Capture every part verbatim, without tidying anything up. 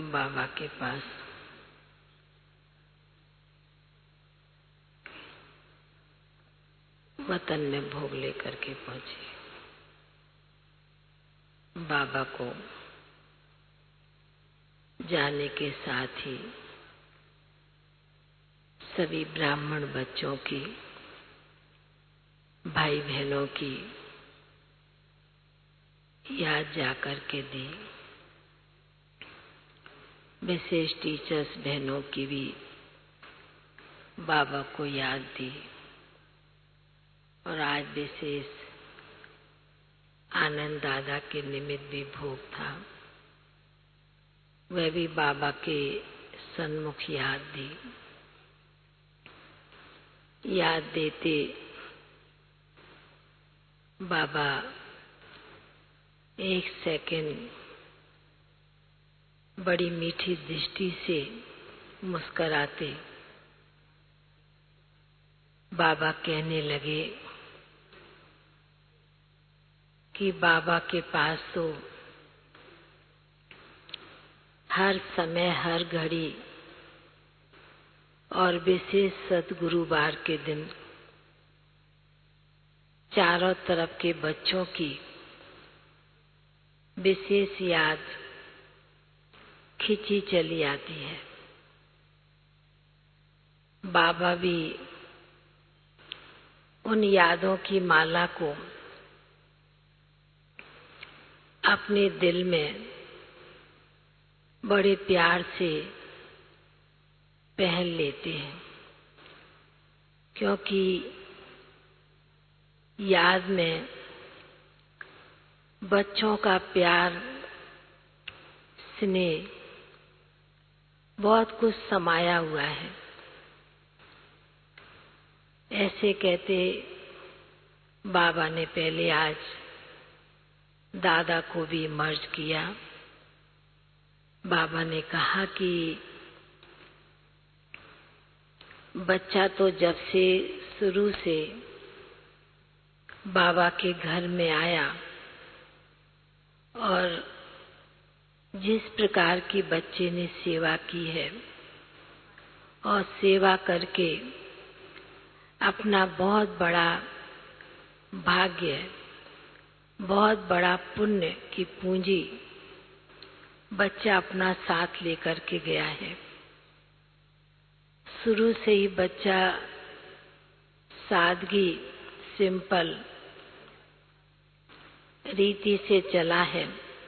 बाबा के पास। वतन में भोग लेकर के पहुंची। बाबा को जाने के साथ ही सभी ब्राह्मण बच्चों की, भाई बहनों की याद जाकर के दी। विशेष टीचर्स बहनों की भी बाबा को याद दी। और आज विशेष आनंद दादा के निमित्त भी भोग था, वह भी बाबा के सन्मुख याद दी। याद देते बाबा एक सेकंड बड़ी मीठी दृष्टि से मुस्कुराते बाबा कहने लगे कि बाबा के पास तो हर समय हर घड़ी और विशेष सद्गुरुवार के दिन चारों तरफ के बच्चों की विशेष याद खिंची चली आती है। बाबा भी उन यादों की माला को अपने दिल में बड़े प्यार से पहन लेते हैं, क्योंकि याद में बच्चों का प्यार, स्नेह बहुत कुछ समाया हुआ है। ऐसे कहते बाबा ने पहले आज दादा को भी मर्ज किया। बाबा ने कहा कि बच्चा तो जब से शुरू से बाबा के घर में आया और जिस प्रकार की बच्चे ने सेवा की है और सेवा करके अपना बहुत बड़ा भाग्य, बहुत बड़ा पुण्य की पूंजी बच्चा अपना साथ लेकर के गया है। शुरू से ही बच्चा सादगी, सिंपल रीति से चला है,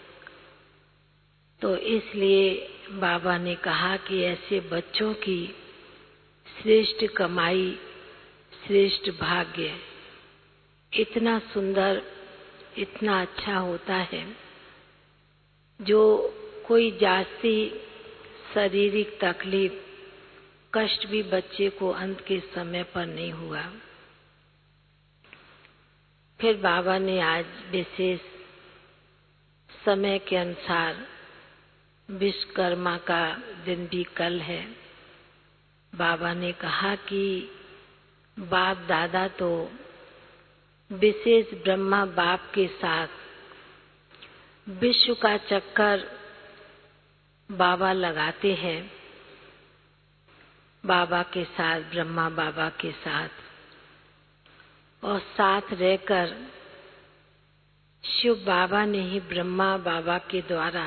तो इसलिए बाबा ने कहा कि ऐसे बच्चों की श्रेष्ठ कमाई, श्रेष्ठ भाग्य इतना सुंदर, इतना अच्छा होता है, जो कोई जास्ती शारीरिक तकलीफ, कष्ट भी बच्चे को अंत के समय पर नहीं हुआ। फिर बाबा ने आज विशेष समय के अनुसार, विश्वकर्मा का दिन भी कल है, बाबा ने कहा कि बाप दादा तो विशेष ब्रह्मा बाप के साथ विश्व का चक्कर बाबा लगाते हैं। बाबा के साथ, ब्रह्मा बाबा के साथ, और साथ रहकर शिव बाबा ने ही ब्रह्मा बाबा के द्वारा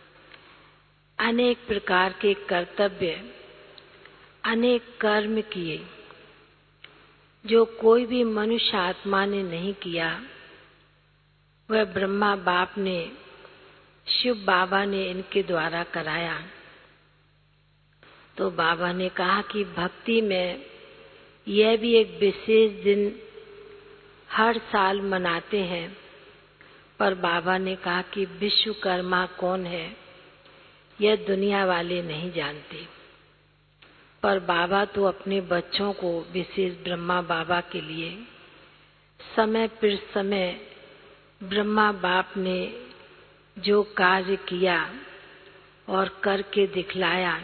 अनेक प्रकार के कर्तव्य, अनेक कर्म किए, जो कोई भी मनुष्य आत्मा ने नहीं किया, वह ब्रह्मा बाप ने, शिव बाबा ने इनके द्वारा कराया। तो बाबा ने कहा कि भक्ति में यह भी एक विशेष दिन हर साल मनाते हैं, पर बाबा ने कहा कि विश्वकर्मा कौन है यह दुनिया वाले नहीं जानते, पर बाबा तो अपने बच्चों को, विशेष ब्रह्मा बाबा के लिए समय पर समय ब्रह्मा बाप ने जो कार्य किया और करके दिखलाया,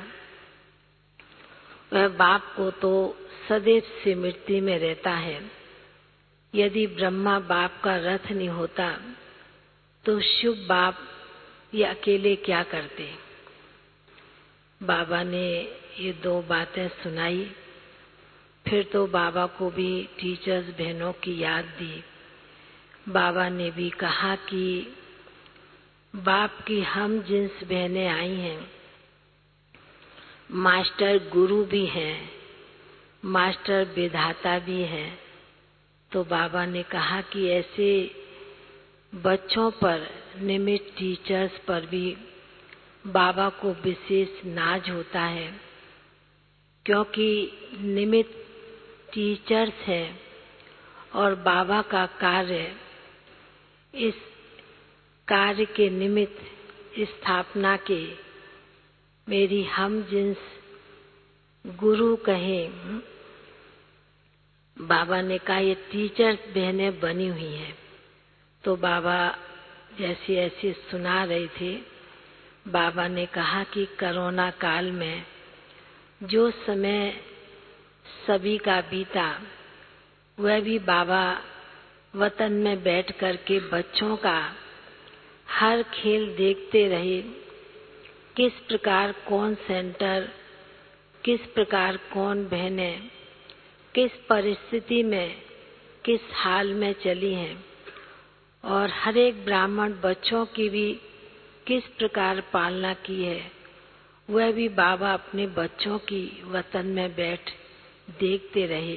वह बाप को तो सदैव स्मृति में रहता है। यदि ब्रह्मा बाप का रथ नहीं होता तो शिव बाप ये अकेले क्या करते। बाबा ने ये दो बातें सुनाई। फिर तो बाबा को भी टीचर्स बहनों की याद दी। बाबा ने भी कहा कि बाप की हम जिन्स बहनें आई हैं, मास्टर गुरु भी हैं, मास्टर विधाता भी हैं। तो बाबा ने कहा कि ऐसे बच्चों पर, निमित्त टीचर्स पर भी बाबा को विशेष नाज होता है, क्योंकि निमित्त टीचर्स हैं और बाबा का कार्य, इस कार्य के निमित्त स्थापना के मेरी हम जिन्स गुरु कहें, बाबा ने कहा ये टीचर्स बहनें बनी हुई हैं। तो बाबा जैसे ऐसे सुना रहे थे, बाबा ने कहा कि कोरोना काल में जो समय सभी का बीता, वह भी बाबा वतन में बैठ कर के बच्चों का हर खेल देखते रहे। किस प्रकार कौन सेंटर, किस प्रकार कौन बहनें किस परिस्थिति में, किस हाल में चली हैं, और हर एक ब्राह्मण बच्चों की भी किस प्रकार पालना की है, वह भी बाबा अपने बच्चों की वतन में बैठ देखते रहे।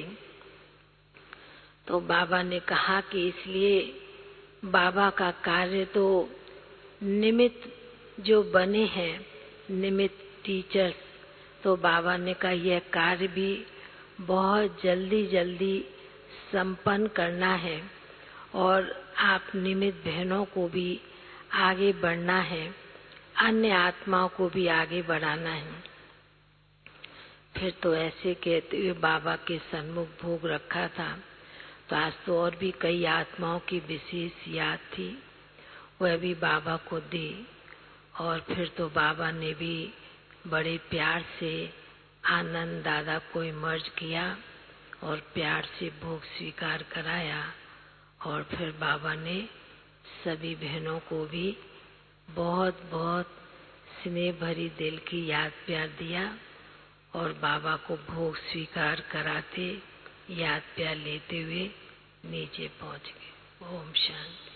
तो बाबा ने कहा कि इसलिए बाबा का कार्य तो निमित्त जो बने हैं, निमित्त टीचर्स, तो बाबा ने कहा यह कार्य भी बहुत जल्दी जल्दी संपन्न करना है और आप निमित्त बहनों को भी आगे बढ़ना है, अन्य आत्माओं को भी आगे बढ़ाना है। फिर तो ऐसे कहते हुए बाबा के सन्मुख भोग रखा था। तो आज तो और भी कई आत्माओं की विशेष याद थी, वह भी बाबा को दी। और फिर तो बाबा ने भी बड़े प्यार से आनंद दादा को इमर्ज किया और प्यार से भोग स्वीकार कराया। और फिर बाबा ने सभी बहनों को भी बहुत बहुत स्नेह भरी दिल की याद प्यार दिया और बाबा को भोग स्वीकार कराते, याद प्यार लेते हुए नीचे पहुंच गए। ओम शांति।